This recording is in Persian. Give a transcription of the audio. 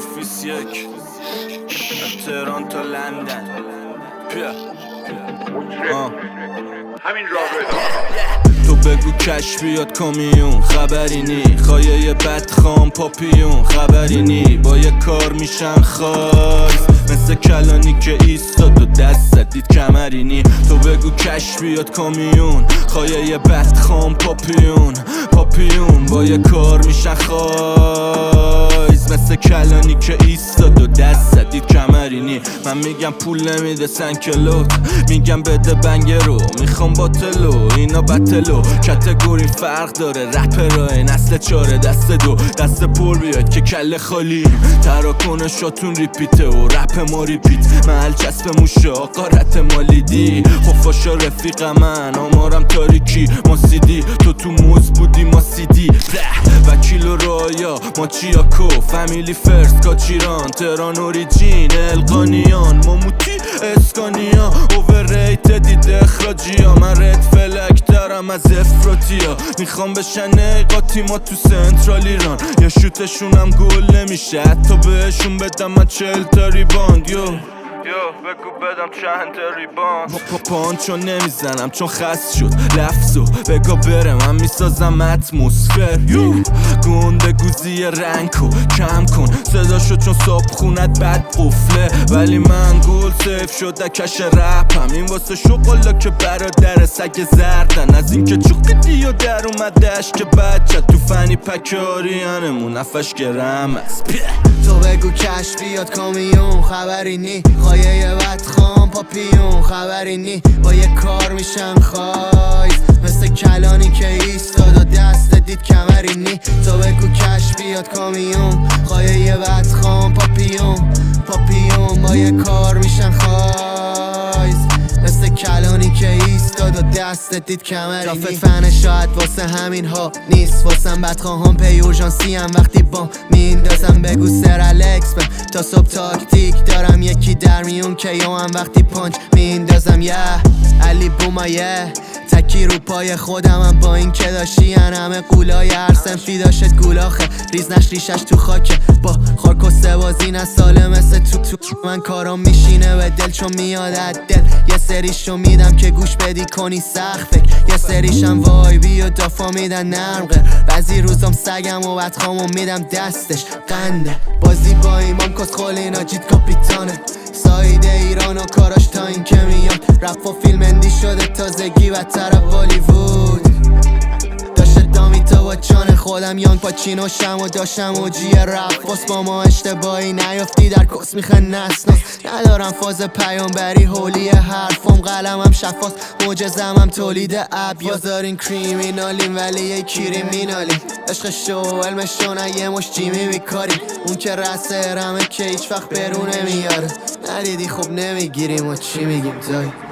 ممفیس یک تهران تا لندن همین راه تو بگو کش بیاد کامیون خبری نی خایه بدخام پاپیون خبری نی با یه کار میشن خایز مثل کلانی که ایستاد و دست زدید کمری نی تو بگو کش بیاد کامیون خایه بدخام پاپیون با یه کار میشن خایز مثل کلانی که ایستاد و دست زدید کمری نی من میگم پول نمیده سنکلوت میگم بده بنگ رو میخوام باتلو اینا بتلو کتگوری فرق داره رپرای نسل چاره دست دو دست پر بیاد که کله خالی تراکنشاتون ریپیته و رپ ما ریپیت محل چسب موشه آقا رت مالیدی خفاشا رفیق من آمارم تاریکی ما سیدی تو موز بودی ما سیدی وکیل و رایا ما چیاکو فامیلی فرست کاچیران تهران اوریجین القانیان ماموتی اسکانیا اوورریت دید اخراجی ها من رد فلک دارم از افراتیا میخوام بشن نیقاتی ما تو سنترال ایران یا شوتشونم گل نمیشه حتی بهشون بدم من 40 تا ریباند بگو بدم چند ریباند پانچو نمیزنم چون خست شد لفظو بگو بره من میسازم اتمسفر گنده گوزی رنگو کم کن صداشو چون صاحب خونت بد قفله ولی من گل سیف شد کش رپم این واسه شغلا که برادر سگ زردن از این که چوقی دیو در اومدش که بچه تو فنی پکاریانمون نفش گرم است تو بگو کش بیاد کامیون خبری نی خایه بدخام پاپیون خبری نی با یه کار میشن خایز مثل کلانی که ایستاد و دست دید کمری نی تو بگو کش بیاد کامیون خایه بدخام پاپیون با یه کار میشن خایز مثل کلانی که ایستاد و دست دید کمری نی جافت فن شاید واسه همین ها نیست واسم بدخواهم پی اورژانسی هم وقتی بام میندازم بگو سر الکس تا صبح تاکتیک دارم یکی در میون که یا هم وقتی پانچ میندازم علی بومایه تکی رو پای خودمم با این که داشتی همه قولای هر سنفی داشت گولاخه ریزنش ریشش تو خاکه با خاک و سوازی نه ساله مثل تو من کارم میشینه به دل چون میاد دل یه سریشو میدم که گوش بدی کنی سخت فکر یه سریشم وایبی و دافا میدن نرمقه بعضی روزم سگم و بدخامو میدم دستش قنده بازی با ایمام کس خولی ناجید کاپیتانه سایده ایران و کاراش تا این که میاد رپ و فیلم اندی شده تازگی و طرف بالیوود داشته دامی تا با جان خودم یانگ پاچینو شم و داشتم اوجی رپ باس با ما اشتباهی نیافتی در کس میخن نسناس ندارم فاز پیامبری هولی حرفم قلمم شفاست معجزمم تولید بازارین کریمینالیم ولی یه کریمینالیم عشق شو علم شو نه یه مش جیمی بیکاریم اون که رسه رمه که هیچ وقت برونه میاره ندیدی خب نمیگیریم و چی میگیم دایی